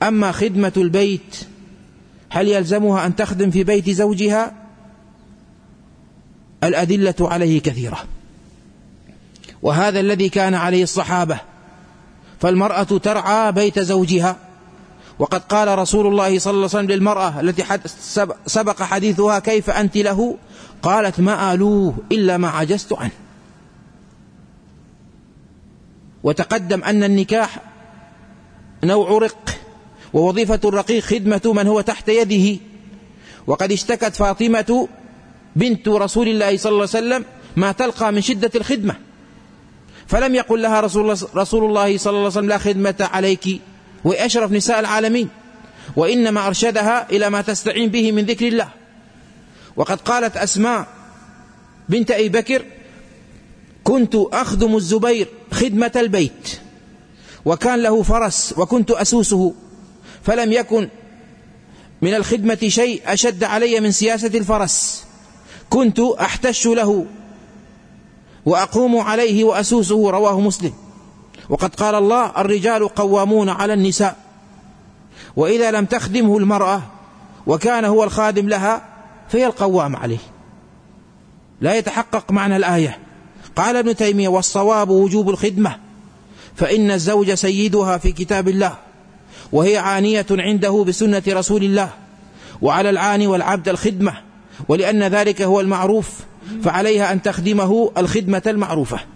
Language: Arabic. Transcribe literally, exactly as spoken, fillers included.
أما خدمة البيت هل يلزمها أن تخدم في بيت زوجها؟ الأدلة عليه كثيرة، وهذا الذي كان عليه الصحابة، فالمرأة ترعى بيت زوجها. وقد قال رسول الله صلى الله عليه وسلم للمرأة التي سبق حديثها: كيف أنت له؟ قالت: ما آلوه إلا ما عجزت عنه. وتقدم أن النكاح نوع رق، ووظيفة الرقيق خدمة من هو تحت يده. وقد اشتكت فاطمة بنت رسول الله صلى الله عليه وسلم ما تلقى من شدة الخدمة، فلم يقل لها رسول الله, رسول الله صلى الله عليه وسلم: لا خدمة عليك، وأشرف نساء العالمين، وإنما أرشدها إلى ما تستعين به من ذكر الله. وقد قالت أسماء بنت أبي بكر: كنت أخدم الزبير خدمة البيت، وكان له فرس وكنت أسوسه، فلم يكن من الخدمة شيء أشد علي من سياسة الفرس، كنت أحتش له وأقوم عليه وأسوسه. رواه مسلم. وقد قال الله: الرجال قوامون على النساء. وإذا لم تخدمه المرأة وكان هو الخادم لها فهي القوام عليه. لا يتحقق معنى الآية. قال ابن تيمية: والصواب وجوب الخدمة، فإن الزوج سيدها في كتاب الله، وهي عانية عنده بسنة رسول الله، وعلى العاني والعبد الخدمة، ولأن ذلك هو المعروف فعليها أن تخدمه الخدمة المعروفة.